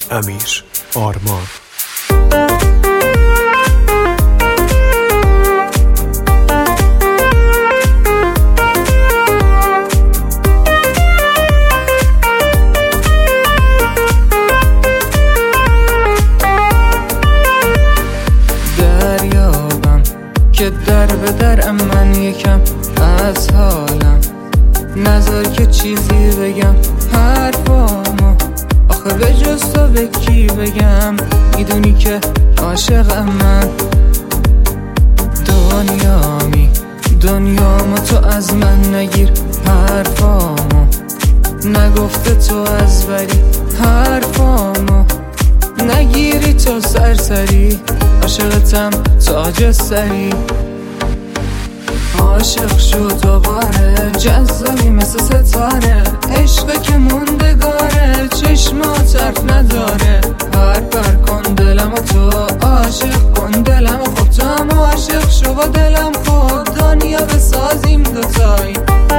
امیر آرمان. دریابم که در به در من یکم از حالم، نذار که چیزی بگم حرفامو، آخه به جز تو به کی بگم؟ میدونی که عاشقم من. دنیامو تو از من نگیر، حرفامو نگفته تو از بری، حرفامو نگیری تو سرسری، عاشقتم تاج سری. عاشق شو دوباره، جذابی مثل ستاره، عشق که موندگاره، چشمات حرف نداره. پر کن دلم و تو عاشق کن دلم و خب تو هم عاشق شو با دلم، خب دنیا بسازیم دوتایی.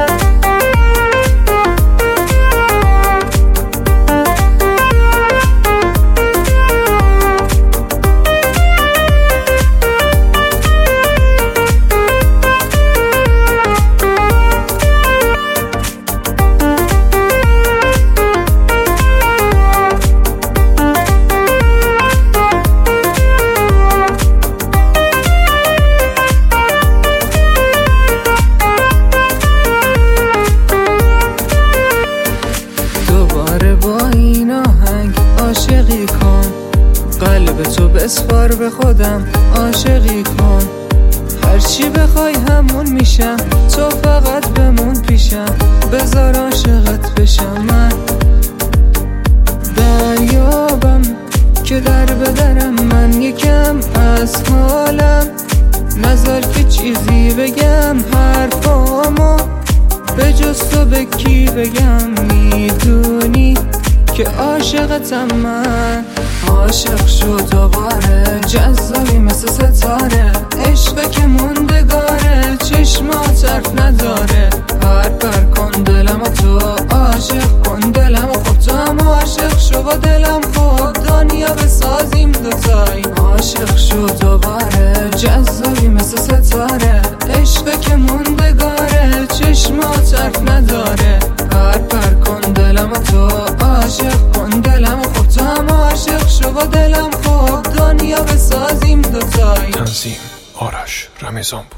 عاشقی کن قلب تو بسپار به خودم، عاشقی کن هرچی بخوای همون میشم، تو فقط بمون پیشم، بذار عاشقت بشم من. دریابم که در به درم من یکم از حالم، نذار که چیزی بگم حرفامو، به جز تو به کی بگم؟ میدونی که عاشقتم من. عاشق شو دوباره، جذابی مثل ستاره، عشق که موندگاره، چشمات حرف نداره. پر کن دلم و تو عاشق کن دلم و خب تو هم عاشق شو با دلم، خب دنیا بسازیم دوتایی. عاشق شو دوباره، جذابی مثل ستاره، عشق که موندگاره، چشمات حرف نداره. پر کن دلم و تو عاشق کن دلم و خب تو هم عاشق شو با دلم، خب دنیا بسازیم دوتایی. تنظیم آرش رمضان بود.